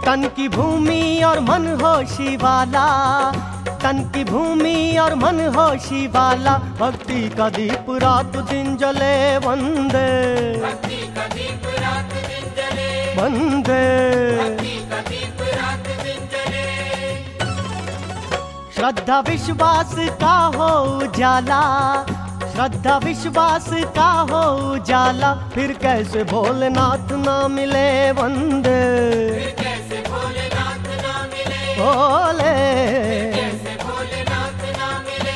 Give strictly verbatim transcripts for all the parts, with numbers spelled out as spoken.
तन की भूमि और मन होशी वाला, तन की भूमि और मन होशी वाला, भक्ति का दीप रात दिन जले वंदे, भक्ति का दीप रात दिन जले, वंदे। भक्ति का दीप रात दिन जले। श्रद्धा विश्वास का हो उजाला, श्रद्धा विश्वास का हो उजाला, फिर कैसे भोलेनाथ ना मिले वंदे, फिर कैसे भोलेनाथ ना मिले, भोले। कैसे भोलेनाथ ना मिले।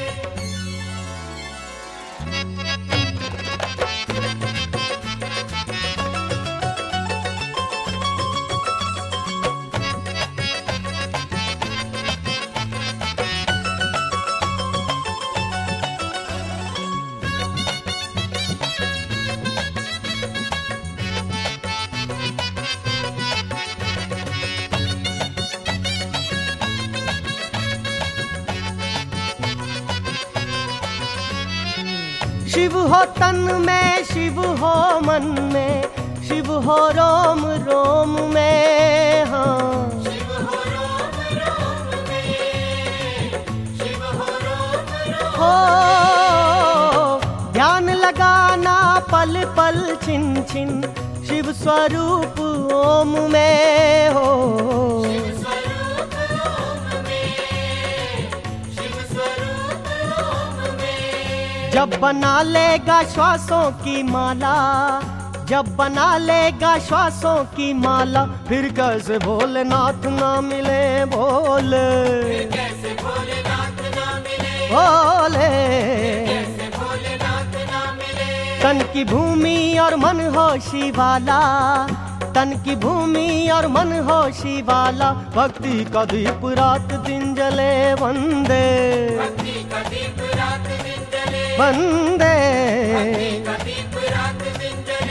शिव हो तन में, शिव हो मन में, शिव हो रोम रोम में, हाँ। शिव हो रोम रोम में, शिव हो रोम रोम हो ध्यान लगाना पल पल छिन छिन, शिव स्वरूप ओम में हो। शिव स्वरूप ओम में, शिव स्वरूप ओम में। जब बना लेगा श्वासों की माला, जब बना लेगा श्वासों की माला, फिर कैसे भोलेनाथ ना मिले, बोले कैसे भोलेनाथ ना मिले, बोले। कैसे भोलेनाथ ना मिले। तन की भूमि और मन होशी वाला, तन की भूमि और मन होशी वाला, भक्ति का दीप रात दिन जले वंदे, भक्ति का दीप रात दिन जले, वंदे। भक्ति का दीप रात दिन जले।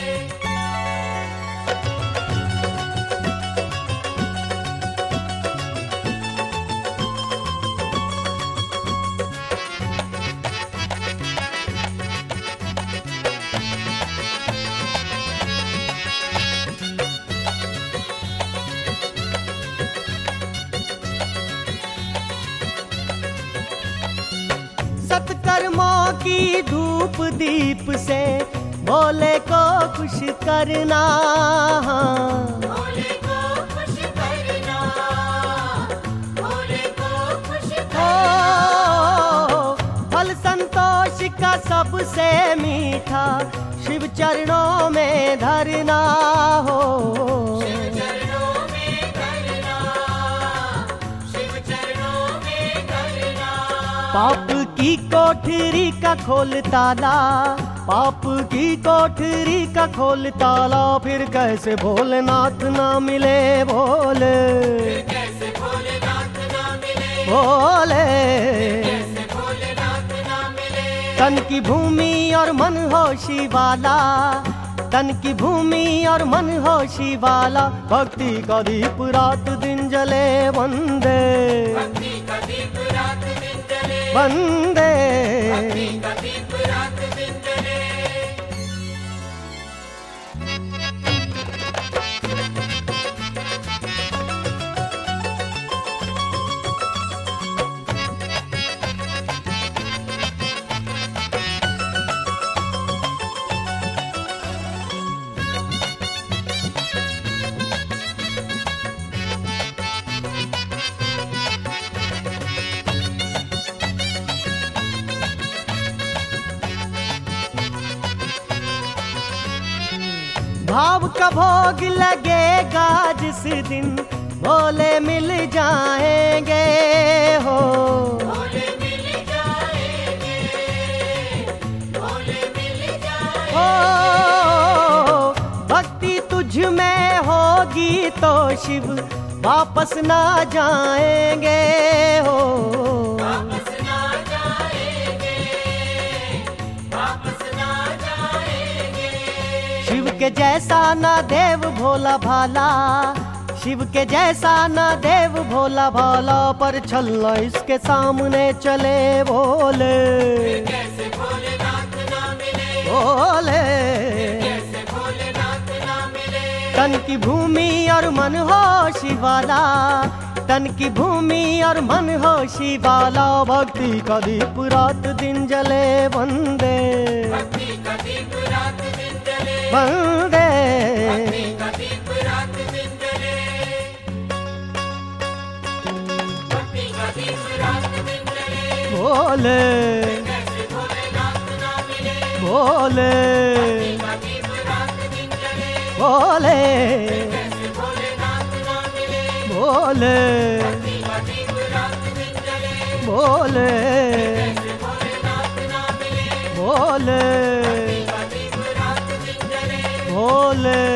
सत्कर्मों की धूप दीप से भोले को खुश करना, भोले को खुश करना, भोले को खुश हो करना। फल संतोष का सबसे मीठा, शिव चरणों में धरना हो। शिव चरणों में धरना, शिव चरणों में धरना। पाप की कोठरी का खोल ताला, पाप की कोठरी का खोल ताला, फिर कैसे भोलेनाथ ना मिले, बोले कैसे भोलेनाथ ना मिले, बोले। कैसे भोलेनाथ ना मिले। तन की भूमि और मन होशी वाला, तन की भूमि और मन होशी वाला, भक्ति का दीप रात दिन जले वंदे, भक्ति का दीप रात दिन जले, वंदे। भक्ति का दीप रात दिन जले। भाव का भोग लगेगा जिस दिन, भोले मिल जाएंगे हो। भोले मिल जाएंगे, भोले मिल जाएंगे। हो भक्ति तुझ में होगी तो शिव वापस ना जाएंगे हो। वापस ना जाएंगे, वापस ना जाएंगे। शिव के जैसा ना देव भोला भाला, शिव के जैसा ना देव भोला भाला, पर छलना इसके सामने चले बोले, कैसे भोलेनाथ ना मिले, बोले। कैसे भोलेनाथ ना मिले। तन की भूमि और मन हो शिवाला, तन की भूमि और मन हो शिवाला, भक्ति का दीप रात दिन जले वंदे भक्ति का दीप रात दिन जले, वंदे भक्ति का दीप रात दिन जले, भक्ति का दीप रात दिन जले। भोले कैसे भोलेनाथ ना मिले, भोले भक्ति का दीप रात दिन जले, भोले कैसे भोलेनाथ ना मिले, भोले भक्ति का दीप रात दिन जले, भोले कैसे भोलेनाथ ना मिले, भोले भक्ति का दीप रात दिन जले। भोले